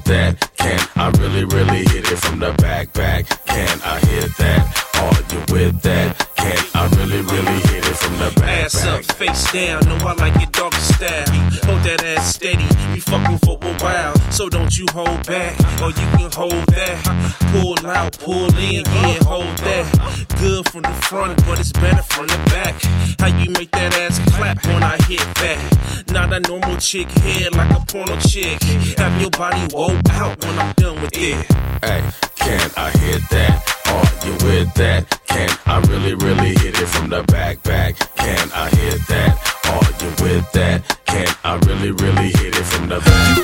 that? Can I really, really hit it from the back? Can I hit that? Are you with that? Can I really, really hit it from the back? Ass up, face down, know I like it doggy style. Hold that ass steady, we fucking for a while. So don't you hold back, or you can hold that. Pull out, pull in, yeah, hold that. Good from the front, but it's better from the back. How you make that ass clap when I hit that? Not a normal chick head like a porno chick. Have your body woke out when I'm done with it. Hey, can I hit that? Are you with that? Can I really, really hit it from the back? Can I hit that? Are you with that? Can I really, really hit it from the back?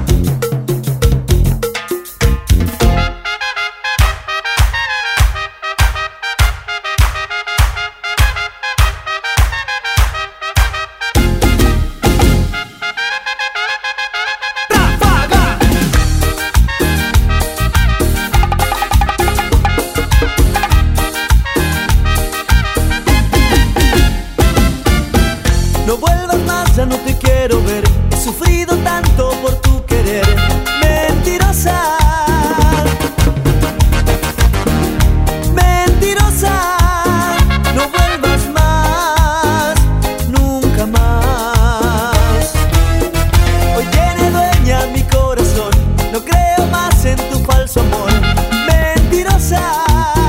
No vuelvas más, ya no te quiero ver. He sufrido tanto por tu querer. Mentirosa, mentirosa. No vuelvas más, nunca más. Hoy tiene dueña mi corazón. No creo más en tu falso amor. Mentirosa,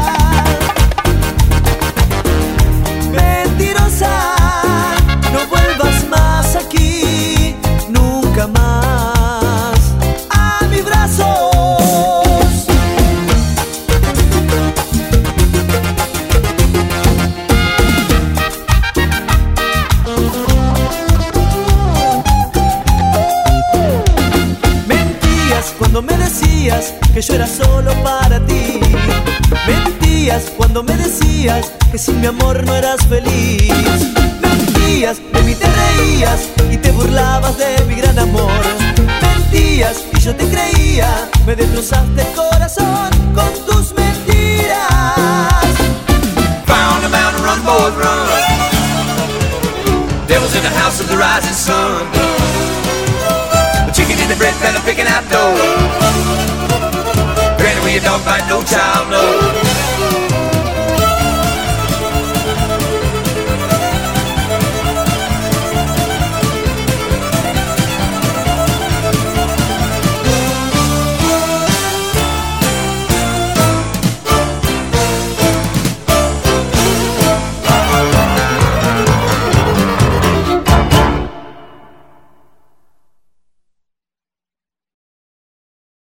mentirosa. No vuelvas más aquí, nunca más a mis brazos. Mentías cuando me decías que yo era solo para ti. Mentías cuando me decías que sin mi amor no eras feliz. Mentías, de mí te reías y te burlabas de mi gran amor. Mentías y yo te creía, me destrozaste el corazón con tus mentiras. Found a mountain, run, boys, run. Devil's in the house of the rising sun. The chicken in the bread pan, picking out dough. Granny, with your dog bite, no child, no.